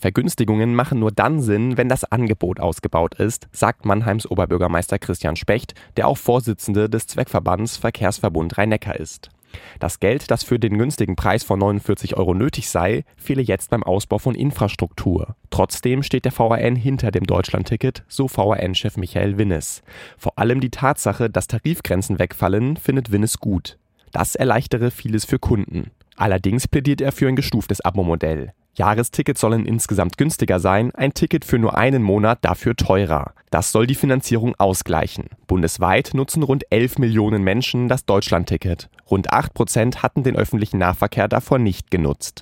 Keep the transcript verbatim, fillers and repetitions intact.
Vergünstigungen machen nur dann Sinn, wenn das Angebot ausgebaut ist, sagt Mannheims Oberbürgermeister Christian Specht, der auch Vorsitzende des Zweckverbands Verkehrsverbund Rhein-Neckar ist. Das Geld, das für den günstigen Preis von neunundvierzig Euro nötig sei, fehle jetzt beim Ausbau von Infrastruktur. Trotzdem steht der V R N hinter dem Deutschlandticket, so V R N-Chef Michael Winnes. Vor allem die Tatsache, dass Tarifgrenzen wegfallen, findet Winnes gut. Das erleichtere vieles für Kunden. Allerdings plädiert er für ein gestuftes Abo-Modell. Jahrestickets sollen insgesamt günstiger sein, ein Ticket für nur einen Monat dafür teurer. Das soll die Finanzierung ausgleichen. Bundesweit nutzen rund elf Millionen Menschen das Deutschlandticket. Rund acht Prozent hatten den öffentlichen Nahverkehr davor nicht genutzt.